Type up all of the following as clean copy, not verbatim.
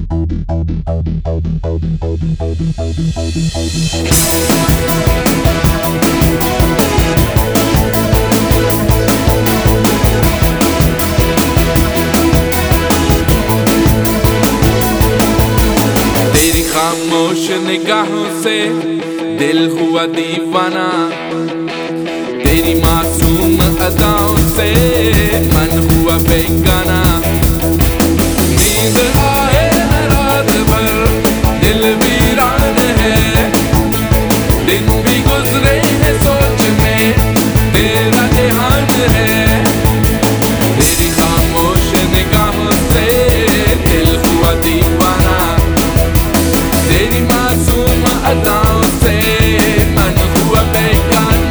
तेरी खामोश निगाहों से दिल हुआ दीवाना, तेरी मासूम अदाओं से मन हुआ बेगाना। नींद आए न रात भर दिल वीरान है, दिन भी गुजरे हैं सोच में तेरा ध्यान है। तेरी खामोश निगाहों से दिल हुआ दीवाना, तेरी मासूम अदाओं से मन हुआ बेगाना।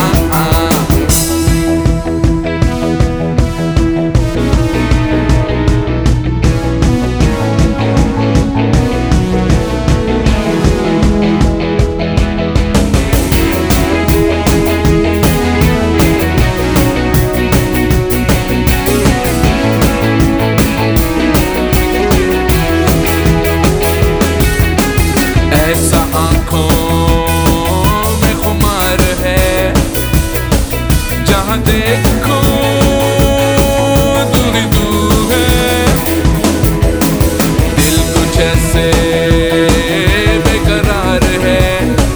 ऐसा आँखों में खुमार है, जहाँ देखो तू ही तू है। दिल कुछ ऐसे बेकरार है,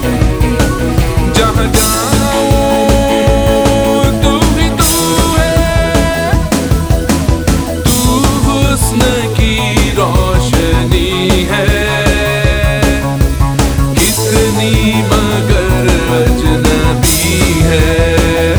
जहाँ जाऊं तू ही तू है। तू हुस्न की रोशनी है, मगर अजनबी है।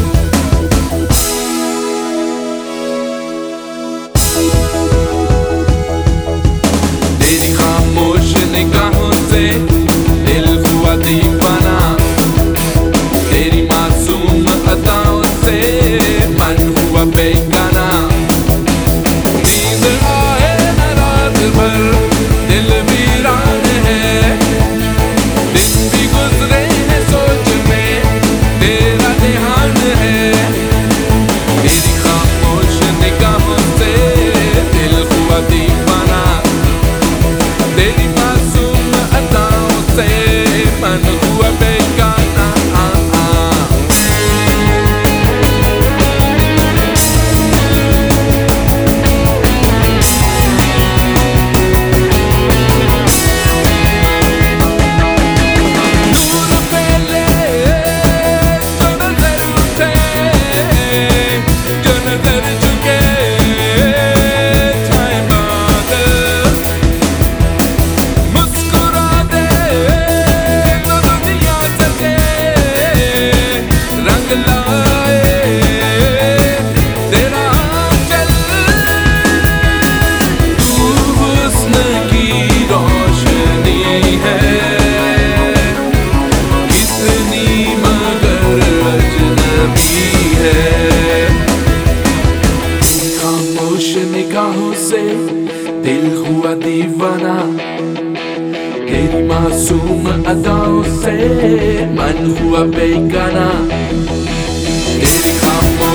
तेरी खामोश निगाहों से दिल हुआ दीवाना, तेरी मासूम अदाओं से मन हुआ बेगाना। नींद आए न रात भर दिल वीरान है, दिन भी गुजरे हैं सोच में तेरा ध्यान है। तेरी खामोश निगाहों से दिल हुआ दीवाना, तेरी मासूम अदाओं से मन हुआ बेगाना। निगाहों से दिल हुआ दीवाना, तेरी मासूम अदाओं से मन हुआ बेगाना। तेरी खामोश